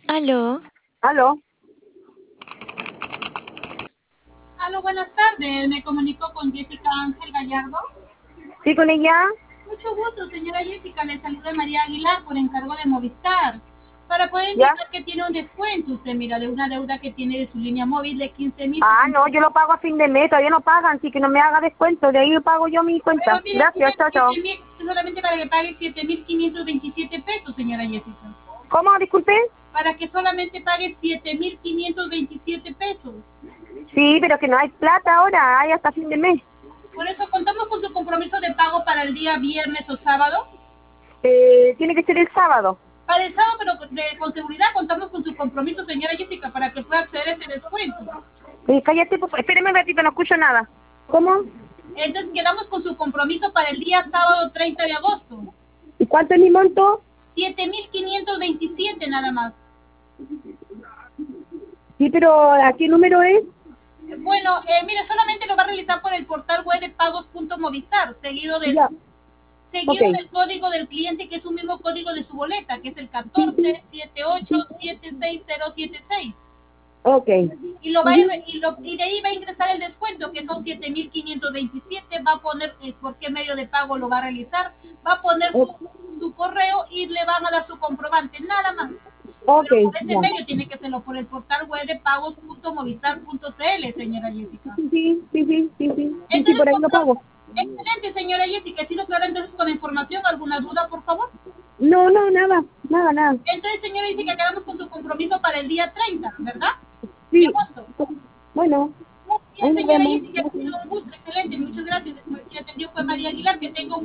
Aló, ¿Aló? Aló, buenas tardes. Me comunico con Jessica Ángel Gallardo. ¿Sí con ella? Mucho gusto, señora Jessica. Le saluda María Aguilar por encargo de Movistar. Para poder ¿Ya? indicar que tiene un descuento, usted mira, de una deuda que tiene de su línea móvil de 15.000. Ah, no, yo lo pago a fin de mes, todavía no pagan, así que no me haga descuento, de ahí yo pago yo mi Pero cuenta. mire, Gracias, chao, chao. solamente para que pague 7.527 pesos, señora Jessica. ¿Cómo? Disculpe. Para que solamente pague 7.527 pesos. Sí, pero que no hay plata ahora, hay hasta fin de mes. Por eso contamos con su compromiso de pago para el día viernes o sábado. Tiene que ser el sábado. Para el sábado, pero con seguridad contamos con su compromiso, señora Jessica, para que pueda acceder a ese descuento. Cállate, por favor, espéreme un ratito, no escucho nada. ¿Cómo? Entonces quedamos con su compromiso para el día sábado 30 de agosto. ¿Y cuánto es mi monto? 7.527 nada más. Sí, pero ¿a qué número es? Bueno, mire, solamente lo va a realizar por el portal web de pagos.movistar, seguido del Ya, ok. seguido del código del cliente, que es un mismo código de su boleta, que es el Sí, sí, 1478-76076. ok. Y lo va a ir, Ujú. y de ahí va a ingresar el descuento, que son 7.527. Va a poner por qué medio de pago lo va a realizar, va a poner O- su correo y le van a dar su comprobante, nada más. Ok, Pero por ese ya. medio tiene que hacerlo por el portal web de pagos.movistar.cl, señora Jessica. Sí, sí, sí, sí, sí, sí, sí, sí, Entonces, por ahí lo pago. excelente, señora Jessica. ¿Ha sido clara entonces con la información? ¿Alguna duda, por favor? No, no, nada, nada, nada. Entonces, señora Jessica, quedamos con su compromiso para el día 30, ¿verdad? De Sí, agosto. bueno, Muy bien, ahí nos señora vemos. Jessica, ha Gracias. sido un gusto, excelente. Muchas gracias. Quien atendió fue María Aguilar. Que tenga un